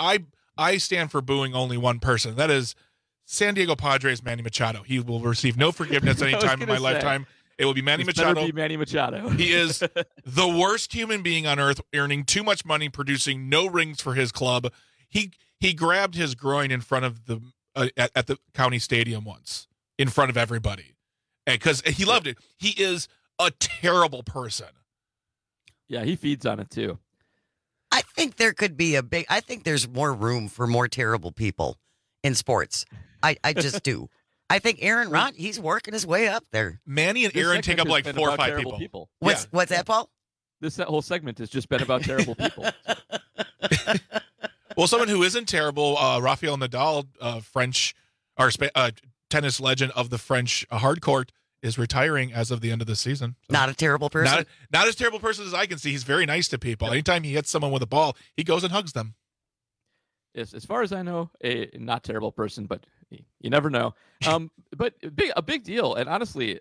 I stand for booing only one person. That is San Diego Padres Manny Machado. He will receive no forgiveness any time in my lifetime. It will be Manny Machado. Be Manny Machado. He is the worst human being on earth, earning too much money, producing no rings for his club. He grabbed his groin in front of the at the county stadium once in front of everybody, because he loved it. He is a terrible person. Yeah, he feeds on it too. I think there could be I think there's more room for more terrible people in sports. I just do. I think Aaron Rod, he's working his way up there. Manny and Aaron take up like 4 or 5 people. What's that, Paul? This whole segment has just been about terrible people. Well, someone who isn't terrible, Rafael Nadal, French or tennis legend of the French hard court, is retiring as of the end of the season. So not a terrible person. Not as terrible person as I can see. He's very nice to people. Anytime he hits someone with a ball, he goes and hugs them. Yes, as far as I know, a not terrible person, but you never know. But a big deal, and honestly,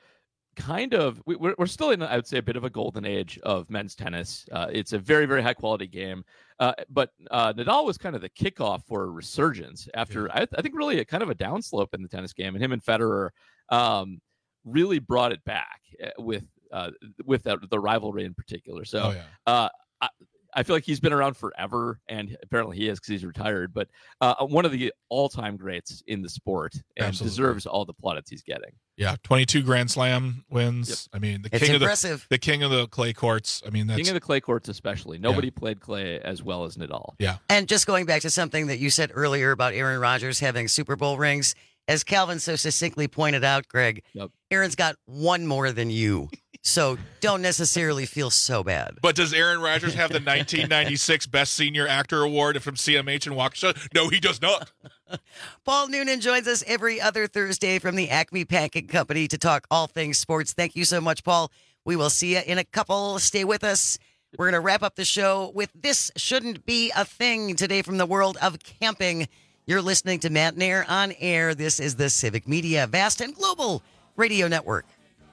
we're still in, I would say, a bit of a golden age of men's tennis. It's a very, very high quality game. But Nadal was kind of the kickoff for a resurgence after I think really a kind of a downslope in the tennis game, and him and Federer really brought it back with the rivalry in particular. So I feel like he's been around forever, and apparently he is because he's retired. But one of the all-time greats in the sport, and deserves all the plaudits he's getting. Yeah, 22 Grand Slam wins. Yep. I mean, the king of the clay courts. I mean, that's... king of the clay courts, especially. Nobody played clay as well as Nadal. Yeah. And just going back to something that you said earlier about Aaron Rodgers having Super Bowl rings, as Calvin so succinctly pointed out, Greg, Aaron's got one more than you. So don't necessarily feel so bad. But does Aaron Rodgers have the 1996 Best Senior Actor Award from CMH and Waukesha? No, he does not. Paul Noonan joins us every other Thursday from the Acme Pancake Company to talk all things sports. Thank you so much, Paul. We will see you in a couple. Stay with us. We're going to wrap up the show with This Shouldn't Be a Thing today from the world of camping. You're listening to Matt and Air on air. This is the Civic Media Vast and Global Radio Network.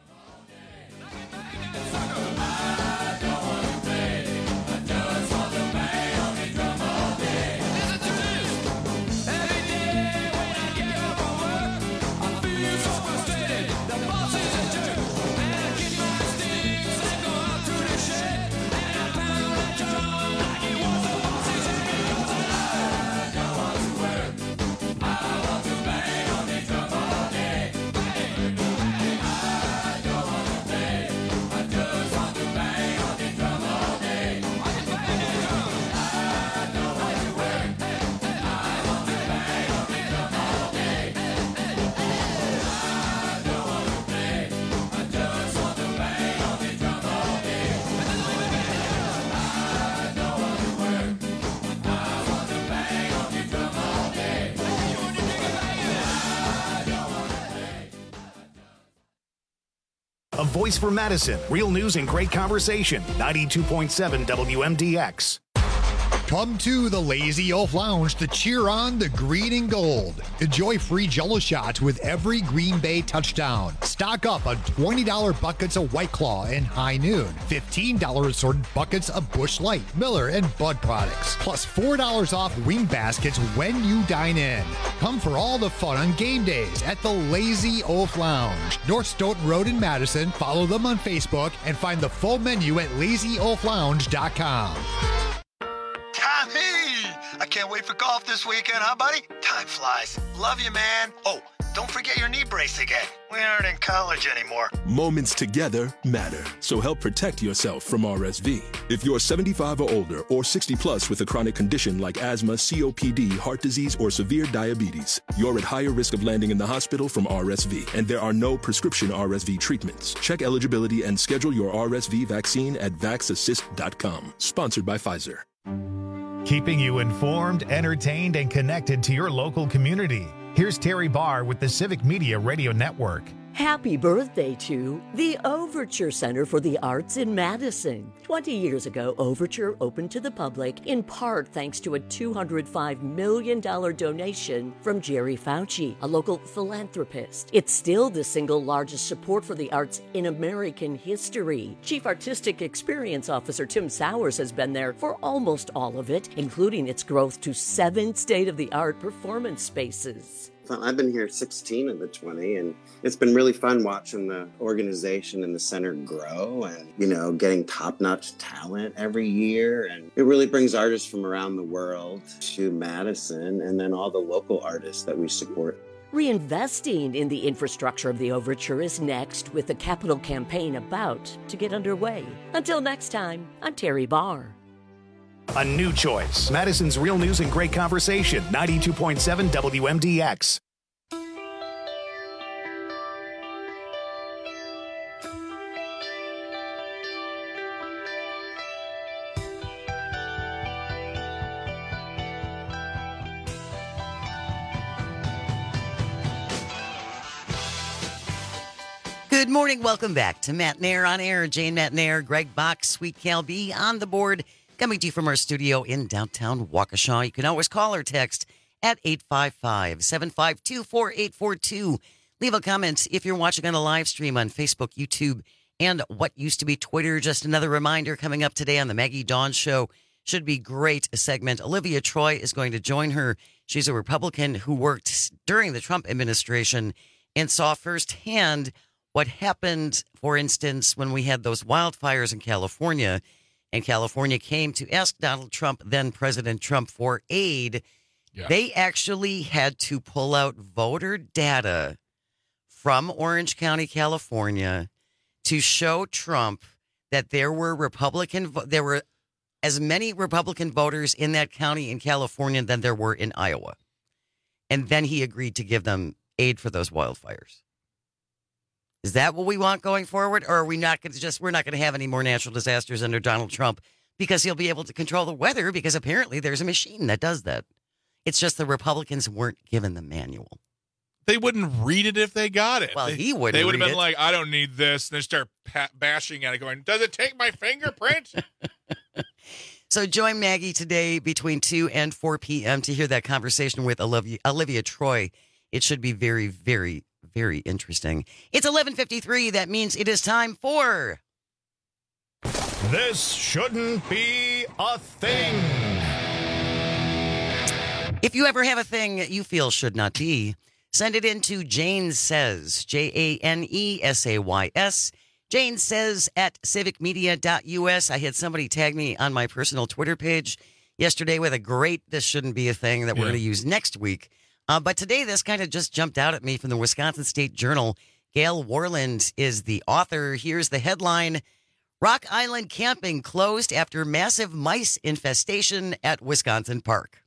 A voice for Madison. Real news and great conversation. 92.7 WMDX. Come to the Lazy Oaf Lounge to cheer on the green and gold. Enjoy free Jell-O shots with every Green Bay touchdown. Stock up on $20 buckets of White Claw and High Noon. $15 assorted buckets of Busch Light, Miller, and Bud products. Plus $4 off wing baskets when you dine in. Come for all the fun on game days at the Lazy Oaf Lounge. North Stoughton Road in Madison. Follow them on Facebook and find the full menu at lazyoaflounge.com. Tommy! I can't wait for golf this weekend, huh, buddy? Time flies. Love you, man. Oh, don't forget your knee brace again. We aren't in college anymore. Moments together matter, so help protect yourself from RSV. If you're 75 or older or 60 plus with a chronic condition like asthma, COPD, heart disease, or severe diabetes, you're at higher risk of landing in the hospital from RSV, and there are no prescription RSV treatments. Check eligibility and schedule your RSV vaccine at vaxassist.com. Sponsored by Pfizer. Keeping you informed, entertained, and connected to your local community. Here's Terry Barr with the Civic Media Radio Network. Happy birthday to the Overture Center for the Arts in Madison. 20 years ago, Overture opened to the public, in part thanks to a $205 million donation from Jerry Fauci, a local philanthropist. It's still the single largest support for the arts in American history. Chief Artistic Experience Officer Tim Sowers has been there for almost all of it, including its growth to 7 state-of-the-art performance spaces. I've been here 16 of the 20, and it's been really fun watching the organization and the center grow and, getting top-notch talent every year. And it really brings artists from around the world to Madison, and then all the local artists that we support. Reinvesting in the infrastructure of the Overture is next, with the capital campaign about to get underway. Until next time, I'm Terry Barr. A new choice. Madison's Real News and Great Conversation. 92.7 WMDX. Good morning. Welcome back to Matt Nair on Air. Jane Matt Nair, Greg Bach, Sweet Cal B on the board. Coming to you from our studio in downtown Waukesha. You can always call or text at 855-752-4842. Leave a comment if you're watching on a live stream on Facebook, YouTube, and what used to be Twitter. Just another reminder, coming up today on the Maggie Dawn Show. Should be great segment. Olivia Troy is going to join her. She's a Republican who worked during the Trump administration and saw firsthand what happened, for instance, when we had those wildfires in California. And California came to ask Donald Trump, then President Trump, for aid. Yeah. They actually had to pull out voter data from Orange County, California, to show Trump that there were as many Republican voters in that county in California than there were in Iowa. And then he agreed to give them aid for those wildfires. Is that what we want going forward? Or are we not going to we're not going to have any more natural disasters under Donald Trump because he'll be able to control the weather, because apparently there's a machine that does that. It's just the Republicans weren't given the manual. They wouldn't read it if they got it. Well, he wouldn't. They would have been it. like, I don't need this. And they start bashing at it going, does it take my fingerprint? So join Maggie today between 2 and 4 p.m. to hear that conversation with Olivia Troy. It should be very, very, very interesting. It's 11:53. That means it is time for... This shouldn't be a thing. If you ever have a thing you feel should not be, send it in to Jane Says, JaneSays, Jane Says at civicmedia.us. I had somebody tag me on my personal Twitter page yesterday with a great This Shouldn't Be a Thing that we're going to use next week. But today, this kind of just jumped out at me from the Wisconsin State Journal. Gail Warland is the author. Here's the headline. Rock Island camping closed after massive mice infestation at Wisconsin Park.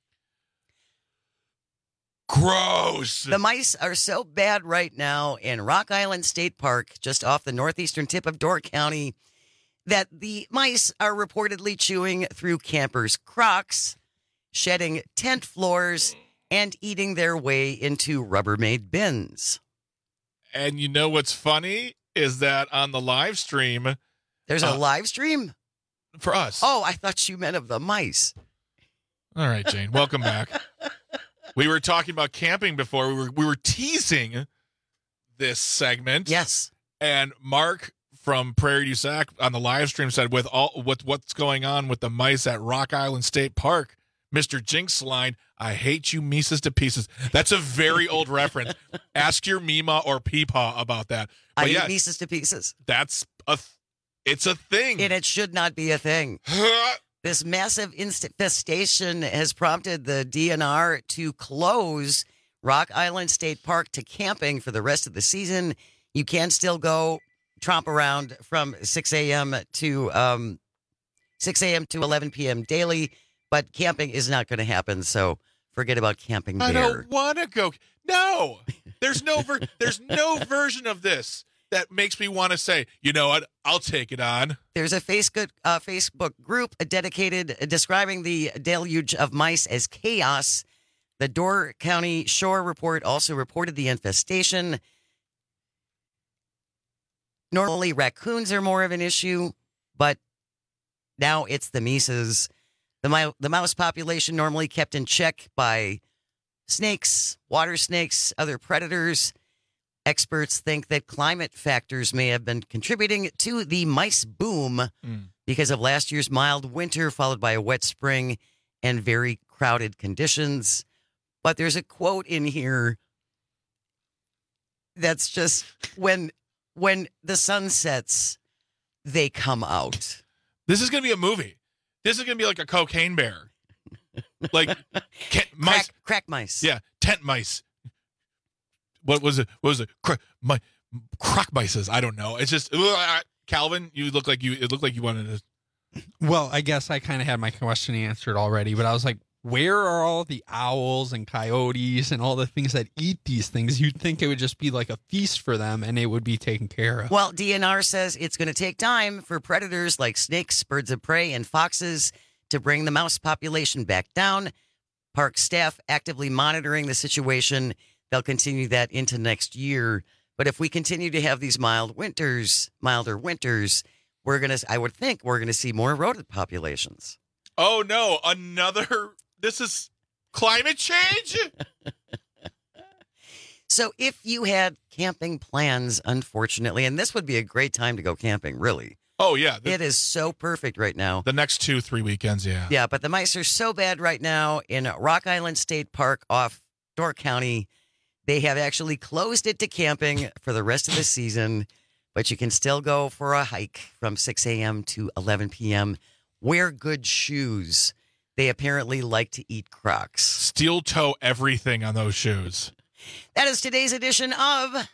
Gross. The mice are so bad right now in Rock Island State Park, just off the northeastern tip of Door County, that the mice are reportedly chewing through campers' Crocs, shedding tent floors, and eating their way into Rubbermaid bins. And you know what's funny is that on the live stream... There's a live stream? For us. Oh, I thought you meant of the mice. All right, Jane. Welcome back. We were talking about camping before. We were teasing this segment. Yes. And Mark from Prairie du Sac on the live stream said, with what's going on with the mice at Rock Island State Park, Mr. Jinx line, I hate you Mises to pieces. That's a very old reference. Ask your Mima or Peepaw about that. But I hate Mises to pieces. That's it's a thing. And it should not be a thing. This massive infestation has prompted the DNR to close Rock Island State Park to camping for the rest of the season. You can still go tromp around from 6 a.m. to 11 p.m. daily, but camping is not going to happen. So forget about camping there. I don't want to go. No, there's no version of this that makes me want to say, you know what, I'll take it on. There's a Facebook group dedicated describing the deluge of mice as chaos. The Door County Shore Report also reported the infestation. Normally, raccoons are more of an issue, but now it's the Mises. The mouse population normally kept in check by snakes, water snakes, other predators. Experts think that climate factors may have been contributing to the mice boom because of last year's mild winter followed by a wet spring and very crowded conditions. But there's a quote in here that's just when the sun sets, they come out. This is going to be a movie. This is going to be like a cocaine bear. Like mice. Crack mice. Yeah, tent mice. What was it? Croc mices. I don't know. It's just Calvin. It looked like you wanted to. Well, I guess I kind of had my question answered already, but I was like, where are all the owls and coyotes and all the things that eat these things? You'd think it would just be like a feast for them and it would be taken care of. Well, DNR says it's going to take time for predators like snakes, birds of prey, and foxes to bring the mouse population back down. Park staff actively monitoring the situation. They'll continue that into next year. But if we continue to have these milder winters, I would think we're going to see more rodent populations. Oh no, this is climate change? So if you had camping plans, unfortunately, and this would be a great time to go camping, really. Oh, yeah. It is so perfect right now. The next 2-3 weekends, yeah. Yeah, but the mice are so bad right now in Rock Island State Park off Door County. They have actually closed it to camping for the rest of the season, but you can still go for a hike from 6 a.m. to 11 p.m. Wear good shoes. They apparently like to eat Crocs. Steel toe everything on those shoes. That is today's edition of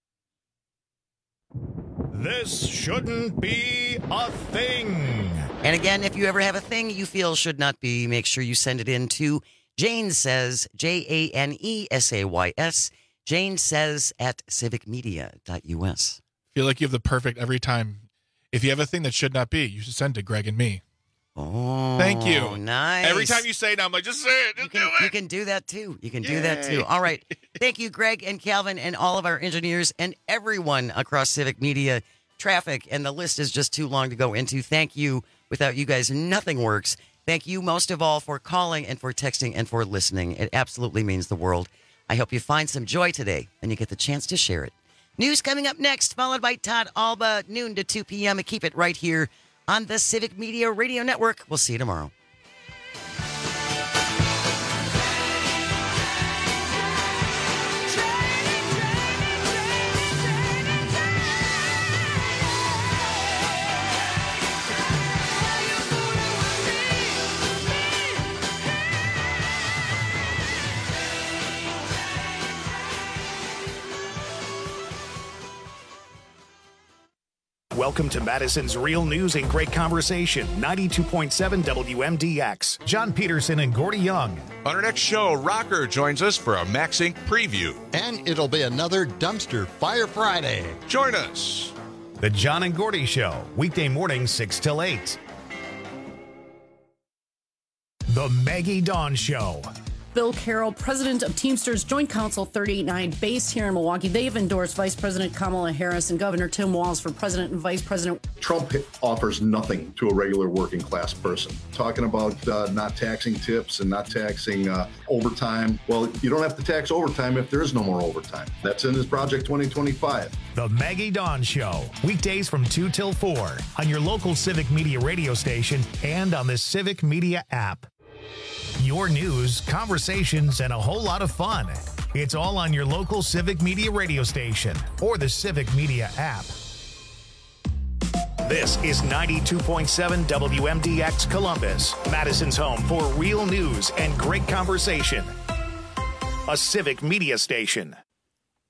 This Shouldn't Be a Thing. And again, if you ever have a thing you feel should not be, make sure you send it in to Jane Says, JANESAYS, Jane Says at civicmedia.us. Feel like you have the perfect every time. If you have a thing that should not be, you should send to Greg and me. Oh, thank you. Nice. Every time you say it, I'm like, just say it. Just do it. You can do that too. All right. Thank you, Greg and Calvin and all of our engineers and everyone across Civic Media, traffic, and the list is just too long to go into. Thank you. Without you guys, nothing works. Thank you most of all for calling and for texting and for listening. It absolutely means the world. I hope you find some joy today and you get the chance to share it. News coming up next, followed by Todd Alba, noon to 2 p.m. And keep it right here on the Civic Media Radio Network. We'll see you tomorrow. Welcome to Madison's Real News and Great Conversation, 92.7 WMDX. John Peterson and Gordy Young. On our next show, Rocker joins us for a Max Inc. preview. And it'll be another Dumpster Fire Friday. Join us. The John and Gordy Show, weekday mornings 6 till 8. The Maggie Dawn Show. Bill Carroll, president of Teamsters Joint Council 389, based here in Milwaukee. They've endorsed Vice President Kamala Harris and Governor Tim Walz for president and vice president. Trump offers nothing to a regular working class person. Talking about not taxing tips and not taxing overtime. Well, you don't have to tax overtime if there is no more overtime. That's in his Project 2025. The Maggie Dawn Show, weekdays from 2 till 4 on your local Civic Media radio station and on the Civic Media app. Your news, conversations, and a whole lot of fun. It's all on your local Civic Media radio station or the Civic Media app. This is 92.7 WMDX Columbus, Madison's home for real news and great conversation. A Civic Media station.